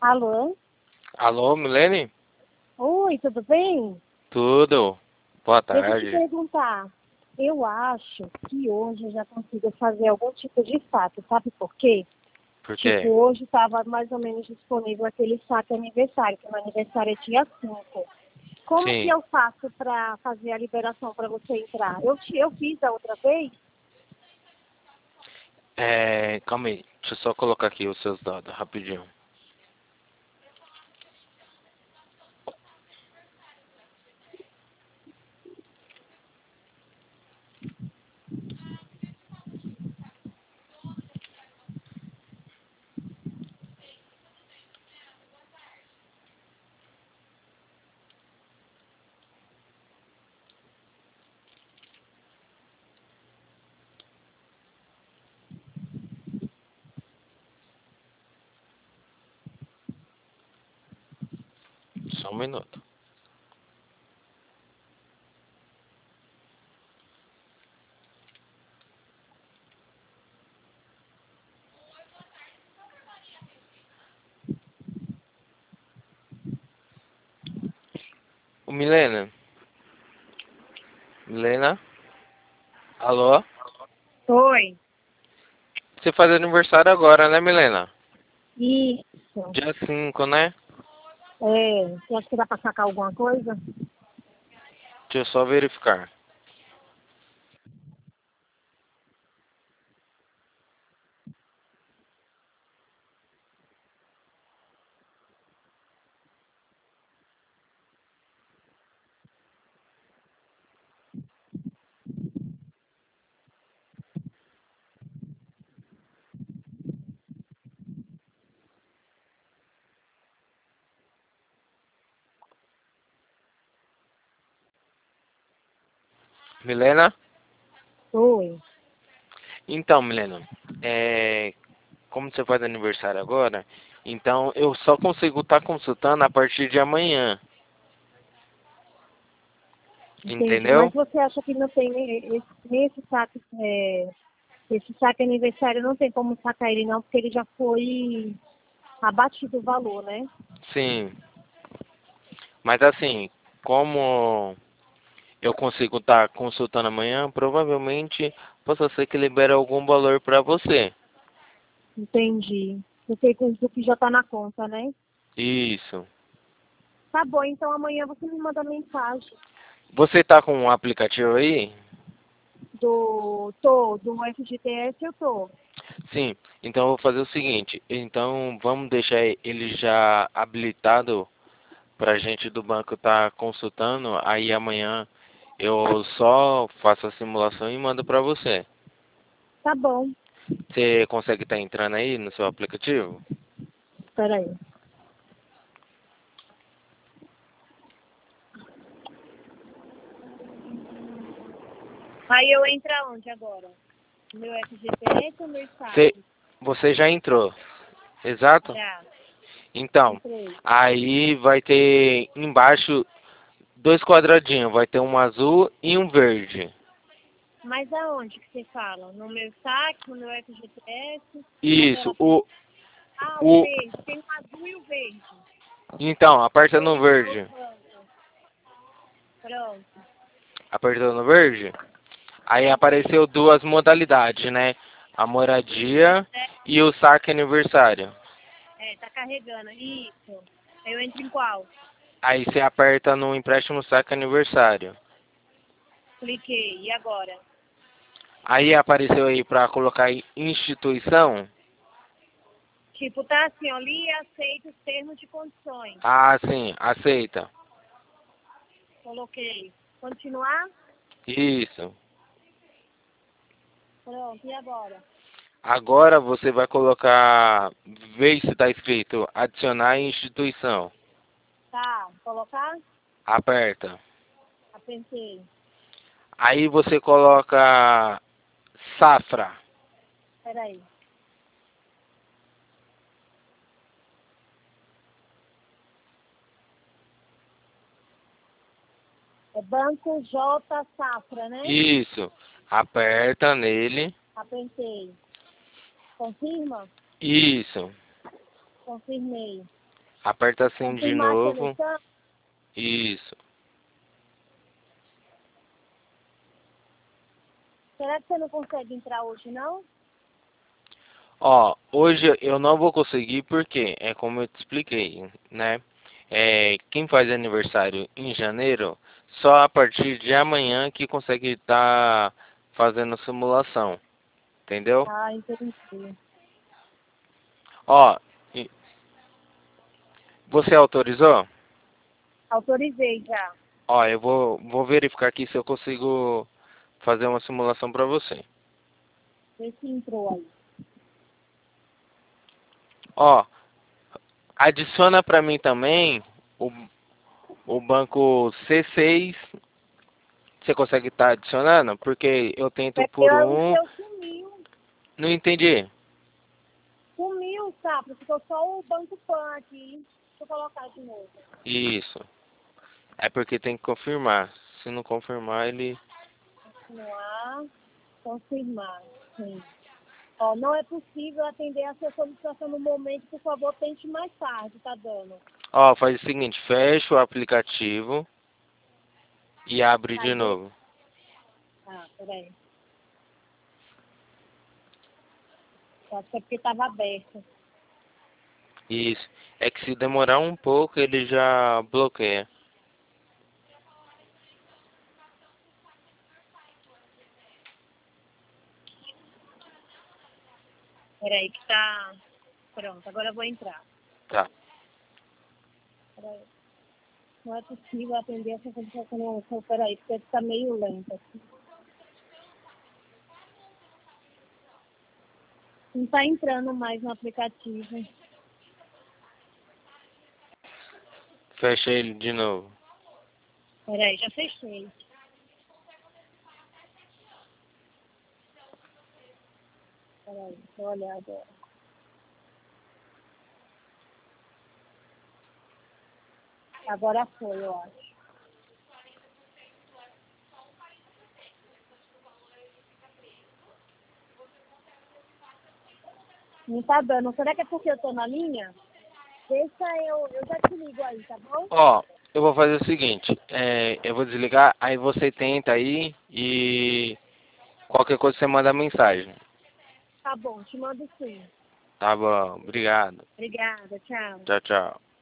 Alô? Alô, Milene? Oi, tudo bem? Tudo. Boa Deixa eu te tarde. perguntar. Eu acho que hoje eu já consigo fazer algum tipo de saque. Sabe por quê? Por Tipo, quê? hoje estava mais ou menos disponível aquele saque aniversário, que meu aniversário é dia 5. Como que Sim. eu faço para fazer a liberação para você entrar? Eu fiz a outra vez? Calma aí. Deixa eu só colocar aqui os seus dados rapidinho. Só um minuto. Ô, Milena? Milena? Alô? Oi. Você faz aniversário agora, né, Milena? Isso. Dia 5, né? Você acha que dá para sacar alguma coisa? Deixa eu só verificar. Milena? Oi. Então, Milena, como você faz aniversário agora, então eu só consigo estar consultando a partir de amanhã. Entendi. Mas Entendeu? você acha que não tem nesse saque, esse saque aniversário não tem como sacar ele não, porque ele já foi abatido o valor, né? Sim. Mas assim, como eu consigo estar consultando amanhã, provavelmente possa ser que libere algum valor para você. Entendi. Eu sei que do que já tá na conta, né? Isso. Tá bom, então amanhã você me manda mensagem Você tá com um aplicativo aí? do FGTS, eu tô. Sim. Então eu vou fazer o seguinte. Então vamos deixar ele já habilitado para a gente do banco estar consultando. Aí amanhã eu só faço a simulação e mando para você. Tá bom. Você consegue estar entrando aí no seu aplicativo? Espera aí. Aí eu entro aonde agora? Meu FGTS ou meu Você, saque? você já entrou, exato? Já, Então, entrei. aí vai ter embaixo dois quadradinhos, vai ter um azul e um verde. Mas aonde que você fala? No meu saque, no meu FGTS? Na Isso, tela principal? Ah, o o, verde. Tem o azul e o verde. então, aperta no Verde é o verde. banco. Pronto. Apertou no verde? Aí Apertei. apareceu duas modalidades, né? A moradia e o saque aniversário. Tá carregando. Isso. Eu entro em qual? Aí você aperta no empréstimo saque aniversário. Cliquei. E agora? Aí apareceu aí para colocar em instituição. Tipo, tá assim, ó. Li e aceito os termos de condições. Ah, sim, aceita. Coloquei. Continuar? Isso. Pronto. E agora? Agora você vai colocar, vê se está escrito adicionar instituição. Tá. Colocar? Aperta. Apertei. Aí você coloca safra. Peraí. É Banco J Safra, né? Isso. Aperta nele. Apertei. Confirma? Isso. Confirmei. Aperta assim de Confirmar a novo. seleção? Isso. Será que você não consegue entrar hoje, não? Ó, hoje eu não vou conseguir porque é como eu te expliquei, né? Quem faz aniversário em janeiro, só a partir de amanhã que consegue estar fazendo simulação, entendeu? Ah, entendi. Ó, você autorizou? Autorizei já. Ó, eu vou verificar aqui se eu consigo fazer uma simulação para você. Vê se entrou aí. Ó, adiciona para mim também o, o banco C6. Você consegue estar adicionando? Porque eu tento por O um. seu sumiu. Não entendi. Sumiu, sabe? Ficou só o banco PAN aqui. Deixa eu colocar de novo. Isso. É porque tem que confirmar. Se não confirmar, ele. Continuar. Confirmar. Sim. Ó, não é possível atender a sua solicitação no momento. Por favor, tente mais tarde, tá dando. Ó, faz o seguinte: fecha o aplicativo e abre de Cadê? novo. Ah, peraí. Acho que é porque estava aberto. Isso. É que se demorar um pouco, ele já bloqueia. Peraí, que tá. Pronto, agora eu vou entrar. Tá. Peraí. Não é possível atender essa solicitação no momento. Peraí, porque está meio lento aqui. Não está entrando mais no aplicativo. Fecha ele de novo. Peraí, já fechei. Peraí, deixa eu olhar agora. Agora foi, eu acho. Não tá dando. Será que é porque eu tô na linha? Deixa eu já te ligo aí, tá bom? Ó, eu vou fazer o seguinte: eu vou desligar, aí você tenta aí e qualquer coisa você manda mensagem. Tá bom, te mando sim. Tá bom, obrigado. Obrigada, tchau. Tchau, tchau.